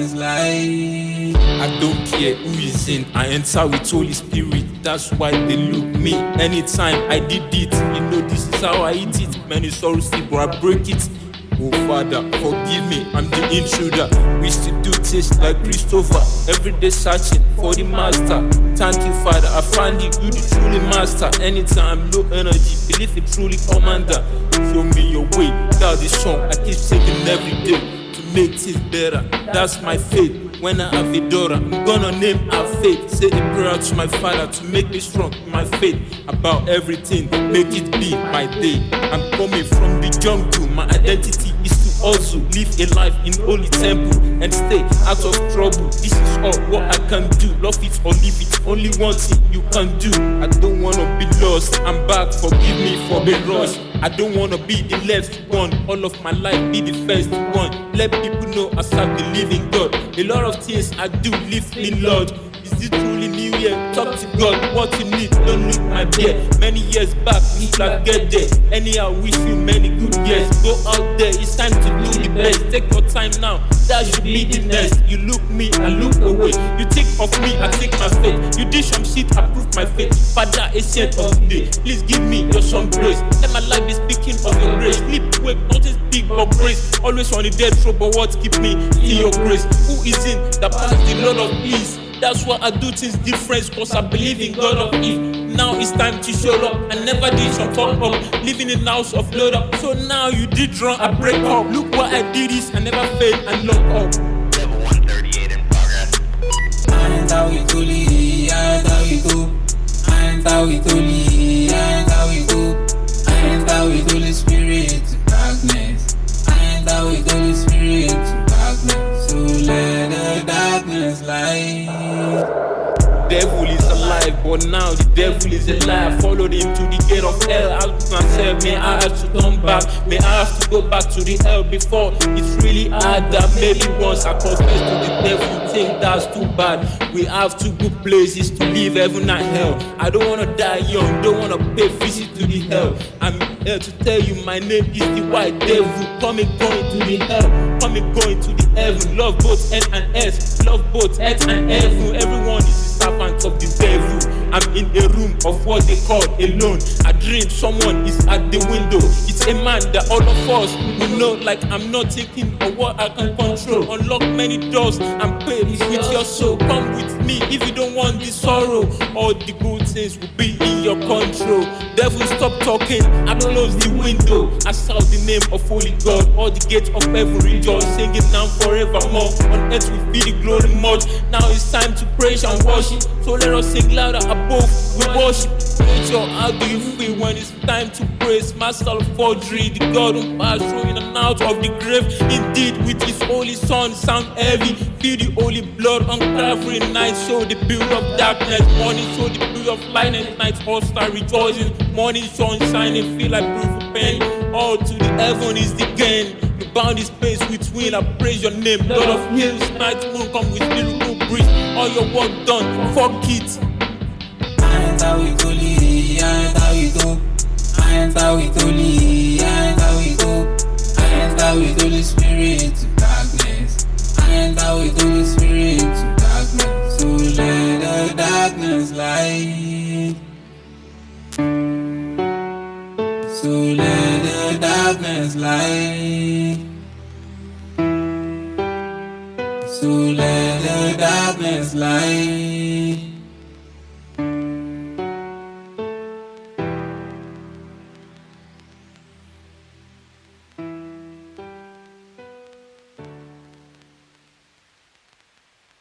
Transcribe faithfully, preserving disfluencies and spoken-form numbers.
darkness light. I don't care who is in, I enter with Holy Spirit. That's why they look me. Anytime I did it, you know this is how I eat it. Many sorrows, but I break it. Oh Father, forgive me, I'm the intruder. We still do things like Christopher, every day searching for the master. Thank you, Father, I find you, you the truly master. Anytime low energy, believe it truly commander. Show me your way, without this song I keep singing every day to make things better. That's my faith. When I have a daughter, I'm gonna name her Faith. Say a prayer to my Father to make me strong in my faith about everything. Make it be my day. I'm coming from the jungle. My identity is to also live a life in holy temple and stay out of trouble. This is all what I can do. Love it or leave it. Only one thing you can do. I don't wanna be lost. I'm back. Forgive me for the rush. I don't wanna be the last one. All of my life be the first one. Let people know I serve the living God. A lot of things I do lift me, Lord. Is it truly new year? Talk to God, what you need, don't look my beard. Many years back, we like get there. Anyhow, wish you many good years. Go out there, it's time to do the best. Take your time now, that should be the next. You look me, I look away. You think of me, I take my faith. You did some shit, I prove my faith. Father, a saint of today, please give me your some grace. Let my life be speaking of your grace. Sleep, wake, nothing speak of grace. Always on the dead road, but what keep me in your grace? Who is in that pass the Lord of peace? That's why I do things different, cause I believe in God of Eve. Now it's time to show up. I never did some fuck up, living in the house of load up. So now you did wrong, I break up. Look what I did is I never failed and lock up. Level one thirty-eight in progress. I ain't how we holy, I ain't how we go. I ain't how we holy, I ain't how we go. I ain't how we Holy Spirit to darkness. I ain't how we Holy Spirit to darkness. So let the darkness light. Devil is alive, but now the devil is a liar. Followed him to the gate of hell. Ask myself, may I have to turn back? May I have to go back to the hell before? It's really hard that maybe once I confess to the devil, think that's too bad. We have two good places to live, heaven and hell. I don't wanna die young, don't wanna pay visit to the hell. I'm here to tell you my name is the white devil. Come and going to the hell, come and going to the heaven. Love both N and S, love both earth and heaven. Everyone is the servant of the devil. I'm in a room of what they call alone. I dream someone is at the window. It's a man that all of us will know, like I'm not thinking of what I can control. Unlock many doors and pay with your soul. Come with me if you don't want the sorrow. All the good things will be in your control. Devil, stop talking, I close the window. I shout the name of holy God. All the gates of heaven rejoice, singing now forevermore. On earth we feel the glory much. Now it's time to praise and worship. So let us sing louder above. We worship. Nature, how do you feel when it's time to praise? Master of forgery, the God who passed through in and out of the grave. Indeed, with his holy son, sound heavy. Feel the holy blood on Calvary. Night show the beauty of darkness. Morning show the beauty of light, and night all star rejoicing. Morning sun shining, feel like beautiful pain. All to the heaven is the gain. You bound the space between. I praise your name, Lord of hills. Night moon come with miracle breeze. All your work done, fuck it. I ain't how we holy, I ain't how we go. I ain't how we holy, I ain't how we go. I ain't how we Holy Spirit to darkness. I ain't how we Holy Spirit to darkness. So let the darkness light. So let the darkness light. So let the darkness light.